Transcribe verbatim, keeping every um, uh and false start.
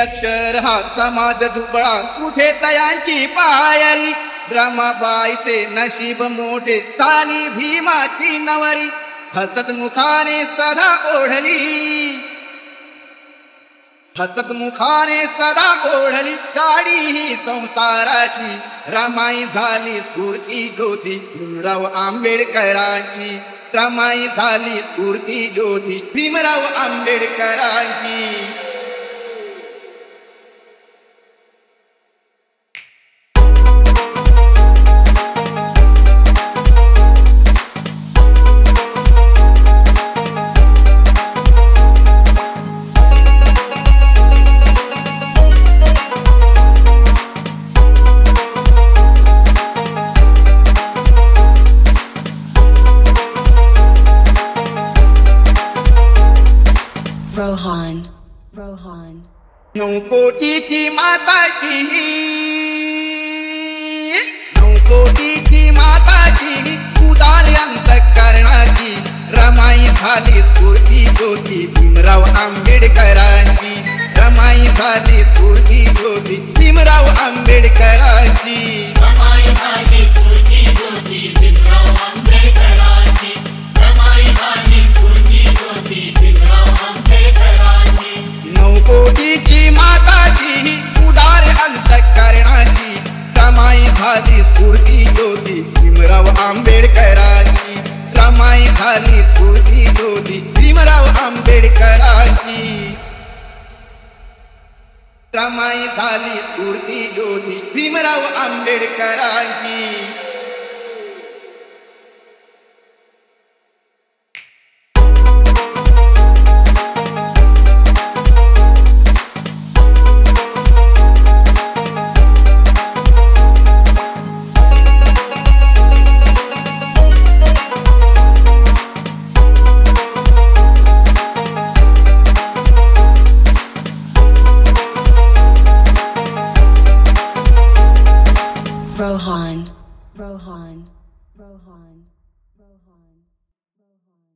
निरक्षर हा समाज दुबळा कुठे तयांची पायरी रमाबाईचे नशीब मोठे झाली भीमाची नवरी हसत मुखाने सदा ओढली हसत मुखाने सदा ओढली गाडी ही संसाराची रमाई झाली स्फूर्ती ज्योती भीमराव आंबेडकरांची रमाई झाली स्फूर्ती ज्योती भीमराव आंबेडकरांची. Rohan, Rohan. नऊ कोटीची माताची नऊ कोटीची माताची उदार अंतःकरणाची रमाई झाली स्फूर्ती ज्योती भीमराव आंबेडकरांची रमाई झाली स्फूर्ती ज्योती भीमराव आंबेडकरांची. रमाई झाली स्फूर्ती ज्योती भीमराव आंबेडकरांची रमाई झाली स्फूर्ती ज्योती भीमराव आंबेडकरांची. नऊ कोटीची माताची उदार अंतःकरणाची रमाई झाली स्फूर्ती ज्योती भीमराव आंबेडकरांची रमाई झाली स्फूर्ती ज्योती भीमराव आंबेडकरांची. रमाई झाली स्फूर्ती ज्योती भीमराव आंबेडकरांची.